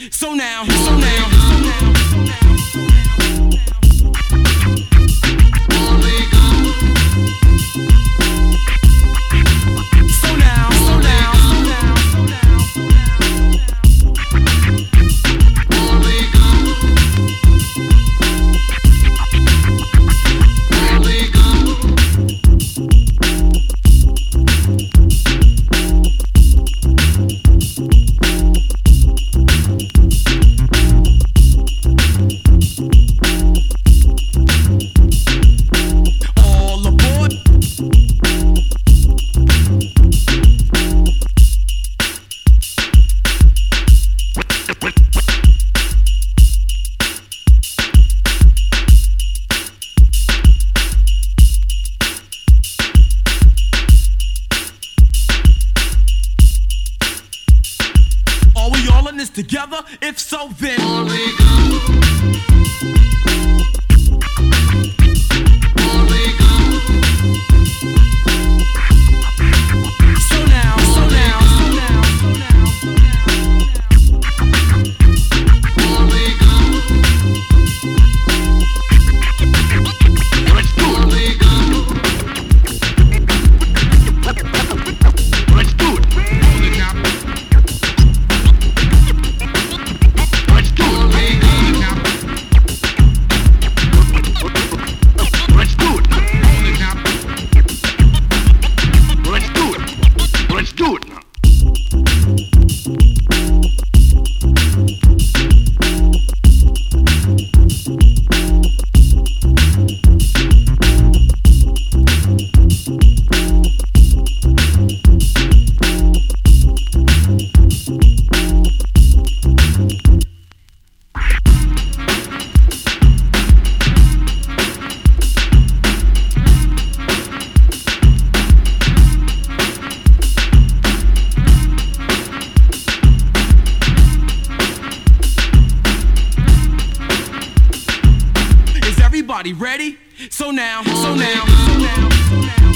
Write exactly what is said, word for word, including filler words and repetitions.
So now, so now, so now. Together, if so, then all we go. All we go. So now, so now, so now, so now, so now. All we go. Let's do it. All we go. Let's do it. Hold it now. Ready? So now, so now, so now, so now.